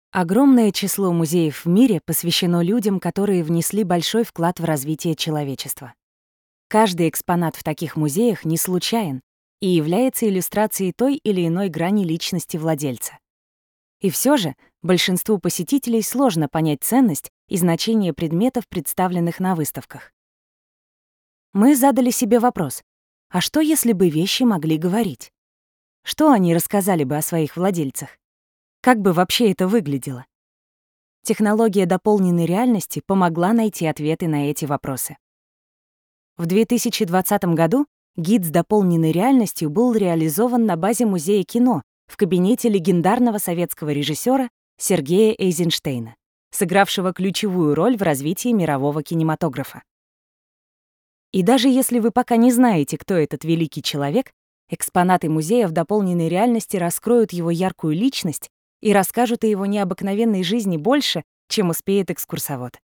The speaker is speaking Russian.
Огромное число музеев в мире посвящено людям, которые внесли большой вклад в развитие человечества. Каждый экспонат в таких музеях не случайен и является иллюстрацией той или иной грани личности владельца. И все же большинству посетителей сложно понять ценность и значение предметов, представленных на выставках. Мы задали себе вопрос: а что, если бы вещи могли говорить? Что они рассказали бы о своих владельцах? Как бы вообще это выглядело? Технология дополненной реальности помогла найти ответы на эти вопросы. В 2020 году гид с дополненной реальностью был реализован на базе Музея кино в кабинете легендарного советского режиссера Сергея Эйзенштейна, сыгравшего ключевую роль в развитии мирового кинематографа. И даже если вы пока не знаете, кто этот великий человек, экспонаты музея в дополненной реальности раскроют его яркую личность и расскажут о его необыкновенной жизни больше, чем успеет экскурсовод.